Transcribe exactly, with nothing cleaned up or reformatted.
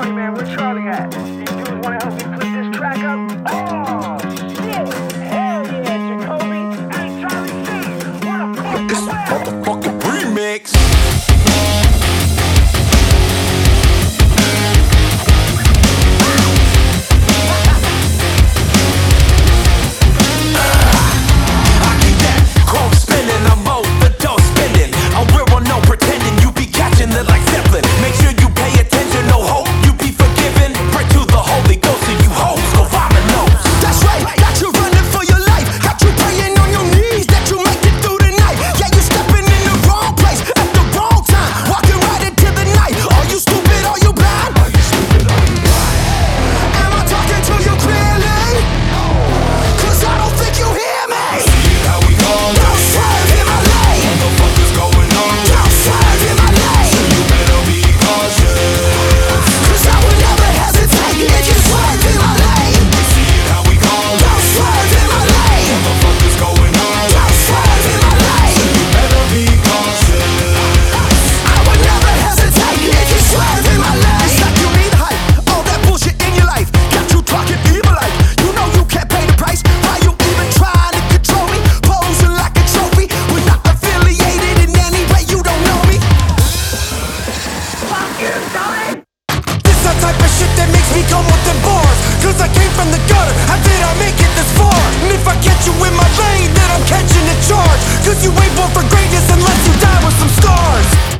twenty, man. Where Charlie at? You dudes wanna help me put this track up? Oh, shit. Hell yeah, Jacoby. Hey, Charlie C. Wanna fuck It's the a way? motherfucking remix. Cause I came from the gutter, how did I make it this far? And if I catch you in my lane, then I'm catching a charge. Cause you ain't born for greatness unless you die with some scars.